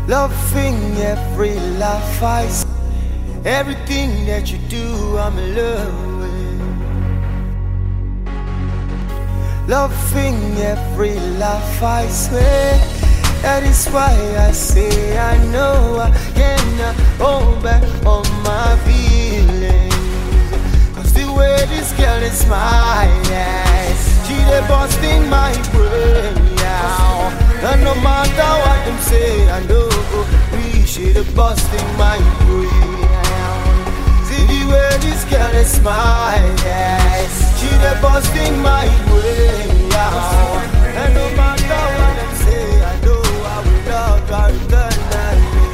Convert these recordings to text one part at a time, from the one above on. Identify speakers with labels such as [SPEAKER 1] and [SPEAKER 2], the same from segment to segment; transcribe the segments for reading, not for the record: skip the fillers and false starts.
[SPEAKER 1] Loving every laugh I see. Everything that you do, I'm in love with. Loving every laugh I swear. That is why I say I know I cannot hold back all my feelings. Cause the way this girl is smiling, she dey busting my brain now. And no matter what them say, I know we should have busting my brain. See the way this girl is smiling, she dey busting my brain now. And no matter what them say, I know I will love her eternally.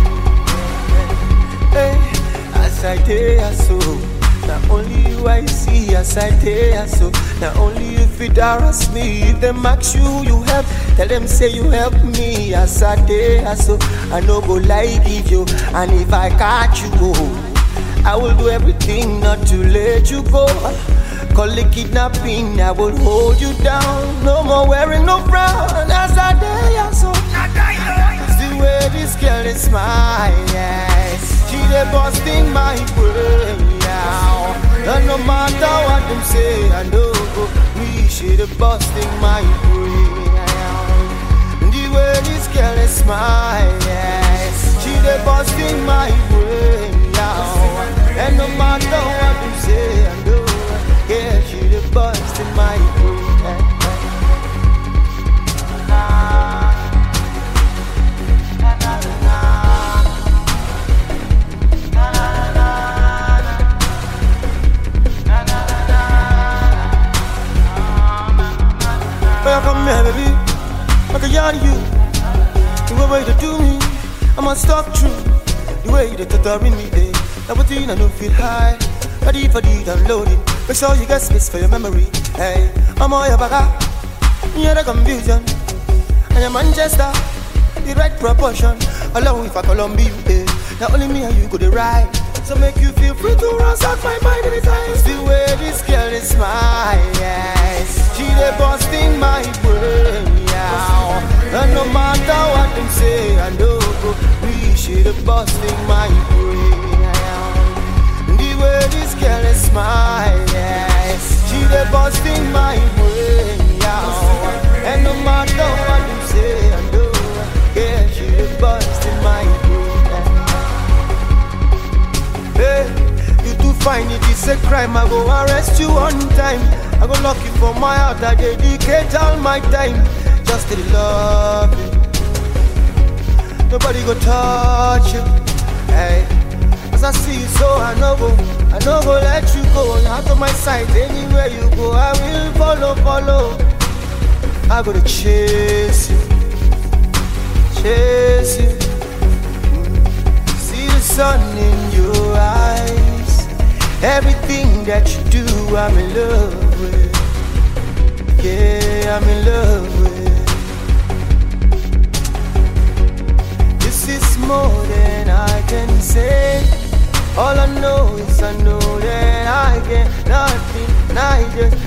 [SPEAKER 1] Hey, as I dare so, not only you I see, as I dare so. Not only you fit harass me, if them ask you you help, tell them say you help me. As I dare so, I no go lie give you. And if I catch you, I will do everything not to let you go. Call it kidnapping, I will hold you down. No more wearing no frown. As I dare so, it's the way this girl is smiling. She dey busting my brain now. And no matter what them say, I know we should have busting my brain. The way this girl is smiling, she dey busting my brain now. And no matter what them say, I know, yeah, she dey busting my brain. Come here, baby, I can yarn you. The way you do me, I must stop true. The way you tutoring me, babe. Everything I know feel high. Ready for the downloading. Make sure you get space for your memory. Hey, I'm all your baga. You're the confusion. And your Manchester, the right proportion. Along with a Columbia, babe. Not only me and you go the ride. So make you feel free to ransack my mind anytime. It's the way this girl is smiling. She dey busting my brain now. And no matter what them say, I know we should have busting my brain. The way this girl is smiling, she dey busting my brain now. And no matter what them say, I know, yeah, she dey busting my brain. Hey, you do find it is a crime, I go arrest you on time. I go lock you for my heart, I dedicate all my time just to love you. Nobody go touch you. Hey, as I see you so I no go let you go. Out of my sight, anywhere you go, I will follow. I go to chase you. See the sun in your eyes. Everything that you do, I'm in love with. Yeah, I'm in love with. This is more than I can say. All I know is I know that I get nothing, I just